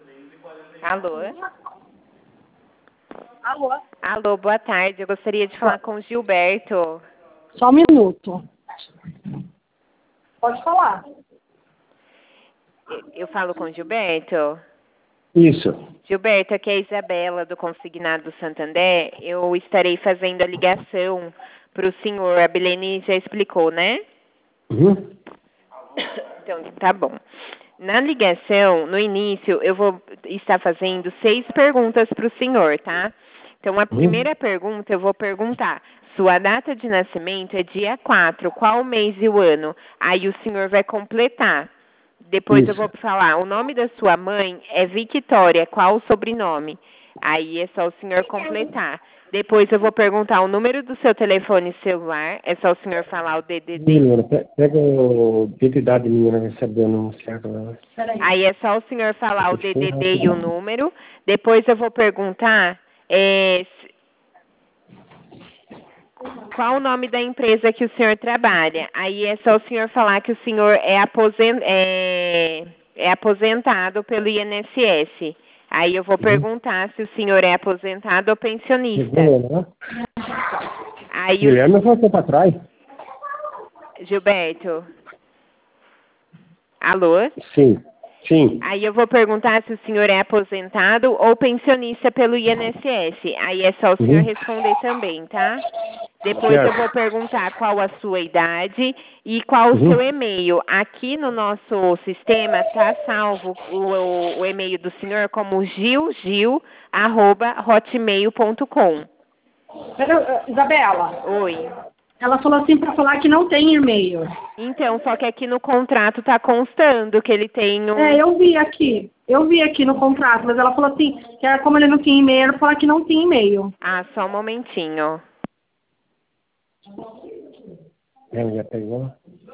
Alô? Alô? Alô, boa tarde. Eu gostaria de falar com o Gilberto. Só um minuto. Pode falar. Eu falo com o Gilberto? Isso. Gilberto, aqui é a Isabela, do Consignado Santander. Eu estarei fazendo a ligação para o senhor. A Bilene já explicou, né? Uhum. Então, tá bom. Na ligação, no início, eu vou estar fazendo 6 perguntas para o senhor, tá? Então, a primeira pergunta, eu vou perguntar: sua data de nascimento é dia 4, qual o mês e o ano? Aí o senhor vai completar. Depois Isso. eu vou falar: o nome da sua mãe é Victória, qual o sobrenome? Aí é só o senhor completar. Depois eu vou perguntar o número do seu telefone celular, é só o senhor falar o DDD. Menina, pega a identidade minha, vai saber o número certo. Aí é só o senhor falar o DDD e o número. Depois eu vou perguntar qual o nome da empresa que o senhor trabalha. Aí é só o senhor falar que o senhor é aposentado pelo INSS. Aí eu vou perguntar se o senhor é aposentado ou pensionista. Aí Guilherme voltou para trás. Gilberto. Alô? Sim. Sim. Aí eu vou perguntar se o senhor é aposentado ou pensionista pelo INSS. Aí é só o senhor responder também, tá? Depois eu vou perguntar qual a sua idade e qual o seu e-mail. Aqui no nosso sistema tá salvo o e-mail do senhor como gil@hotmail.com. Isabela. Oi. Ela falou assim para falar que não tem e-mail. Então, só que aqui no contrato tá constando que ele tem um... Eu vi aqui. Eu vi aqui no contrato, mas ela falou assim, que como ele não tinha e-mail, ela falou que não tinha e-mail. Ah, só um momentinho. Já pegou?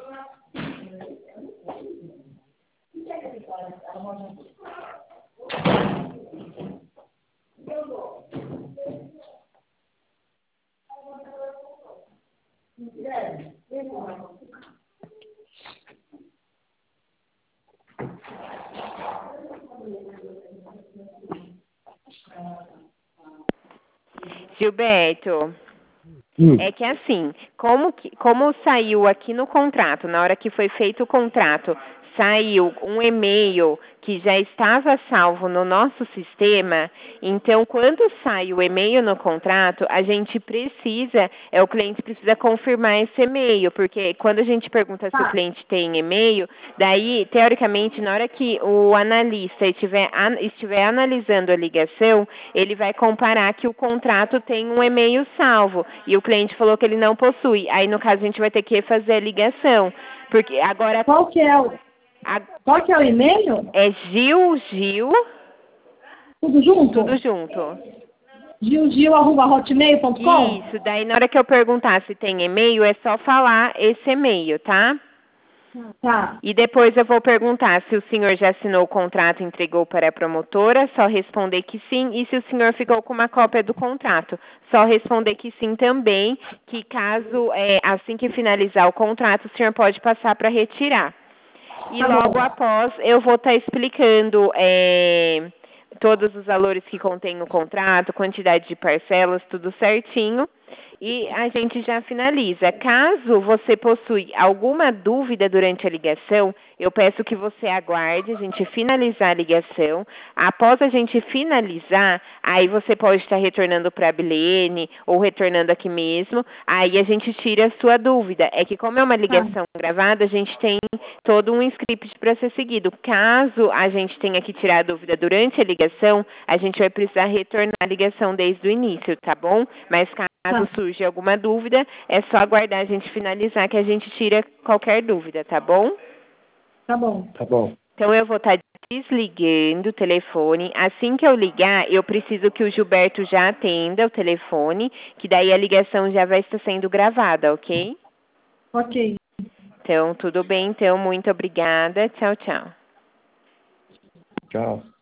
Gilberto, é que assim, como saiu aqui no contrato, na hora que foi feito o contrato, saiu um e-mail que já estava salvo no nosso sistema, então quando sai o e-mail no contrato, a gente precisa, o cliente precisa confirmar esse e-mail, porque quando a gente pergunta se o cliente tem e-mail, daí, teoricamente, na hora que o analista estiver analisando a ligação, ele vai comparar que o contrato tem um e-mail salvo, e o cliente falou que ele não possui. Aí, no caso, a gente vai ter que fazer a ligação, porque agora... Qual que é o e-mail? É Gil... Tudo junto? Tudo junto. gil@hotmail.com? Isso, daí na hora que eu perguntar se tem e-mail, é só falar esse e-mail, tá? Tá. E depois eu vou perguntar se o senhor já assinou o contrato e entregou para a promotora, só responder que sim. E se o senhor ficou com uma cópia do contrato, só responder que sim também, que caso, assim que finalizar o contrato, o senhor pode passar para retirar. E logo após, eu vou estar explicando todos os valores que contém no contrato, quantidade de parcelas, tudo certinho. E a gente já finaliza. Caso você possui alguma dúvida durante a ligação, eu peço que você aguarde a gente finalizar a ligação. Após a gente finalizar, aí você pode estar retornando para a Bilene ou retornando aqui mesmo. Aí a gente tira a sua dúvida. É que como é uma ligação gravada, a gente tem todo um script para ser seguido. Caso a gente tenha que tirar a dúvida durante a ligação, a gente vai precisar retornar a ligação desde o início, tá bom? Mas caso surja alguma dúvida, é só aguardar a gente finalizar que a gente tira qualquer dúvida, tá bom? Tá bom. Tá bom. Então eu vou estar desligando o telefone. Assim que eu ligar, eu preciso que o Gilberto já atenda o telefone, que daí a ligação já vai estar sendo gravada, ok? Ok. Então, tudo bem. Então, muito obrigada. Tchau, tchau. Tchau.